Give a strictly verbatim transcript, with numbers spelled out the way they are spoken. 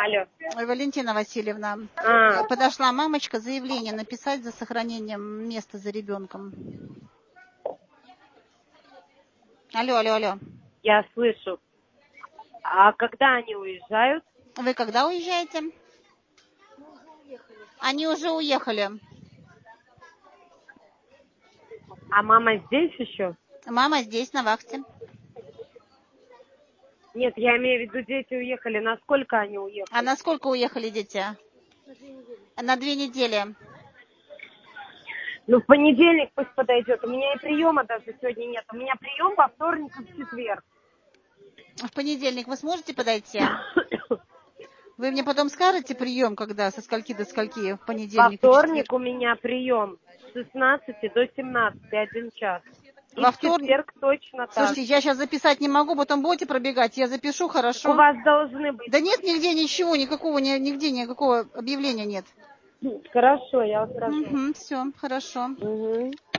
Алло. Ой, Валентина Васильевна, А, подошла мамочка заявление написать за сохранением места за ребенком. Алло, алло, алло. я слышу. А когда они уезжают? Вы когда уезжаете? Они уже уехали. А мама здесь еще? Мама здесь, на вахте. Нет, я имею в виду, дети уехали. Насколько они уехали? А на сколько уехали дети? На две недели. Ну, в понедельник пусть подойдет. У меня и приема даже сегодня нет. У меня прием во вторник и в четверг. В понедельник вы сможете подойти? Вы мне потом скажете прием, когда, со скольки до скольки, в Во понедельник и вторник четверг? у меня прием с шестнадцати до семнадцати, один час. И Во в вторник? четверг точно так. Слушайте, я сейчас записать не могу, потом будете пробегать, я запишу, У хорошо? вас должны быть. Да нет нигде ничего, никакого, ни- нигде никакого объявления нет. Хорошо, я вас прошу. Угу, все, хорошо. Угу.